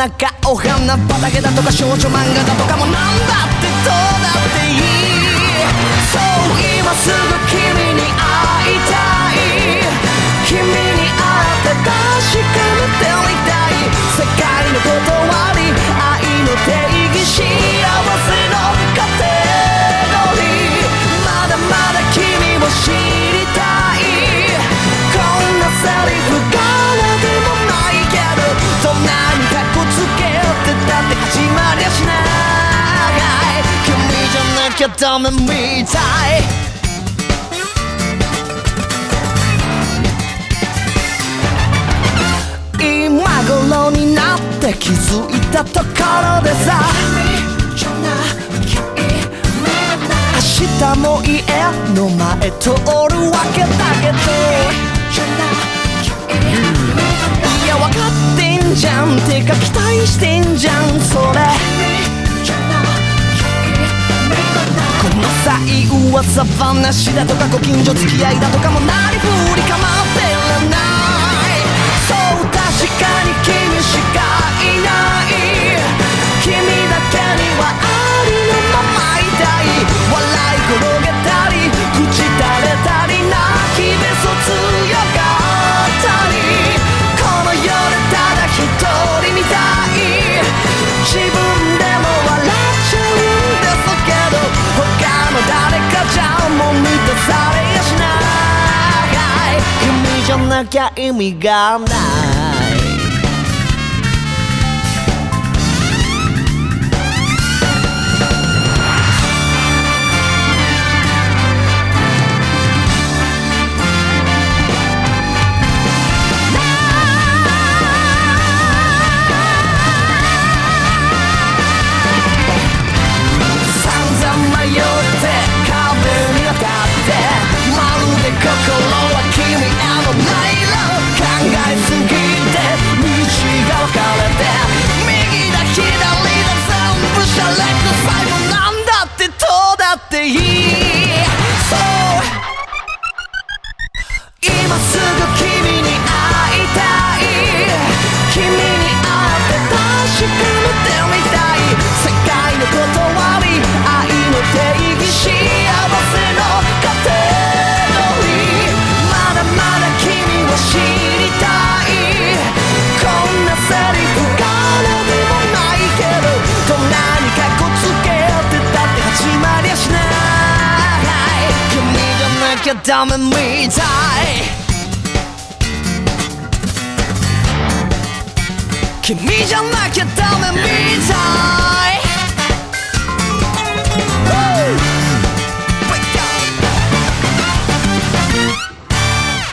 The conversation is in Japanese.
中お花畑だとか少女漫画だとかもなんだってどうだっていい。そう今すぐ君に会いたい。君に会って確かめてみたい。世界の断り愛の定義幸せのカテゴリー。まだまだ君を知りたい。こんなセリフからでもないけどどんなにカッコつけてだって始まりゃしない君じゃなきゃダメみたい。今頃になって気づいたところでさ、明日も家の前通るわけだけど、いや分かってんじゃんてか期待してんじゃんそれ。この際噂話だとかご近所付き合いだとかもなりふり構ってらない。そう確かに君しかいない。君だけにはありのままいたい。笑い転げたり口垂れたり泣きべそ強がったり、この世でただ一人みたい。自分でも笑っちゃうんですけど他の誰かじゃもう満たされやしない。君じゃなきゃ意味がない。心は君への迷路考えすぎて道が分かれて右だ左だ全部シャレと最後なんだってどうだっていい。そう今すぐ君に会いたい。君に会って確かめてみたい。世界の断り愛の定義幸せの過程知りたい。こんなセリフからでもないけどどんなにカッコつけてだって始まりゃしない。君じゃなきゃダメみたい。君じゃなきゃダメみたい。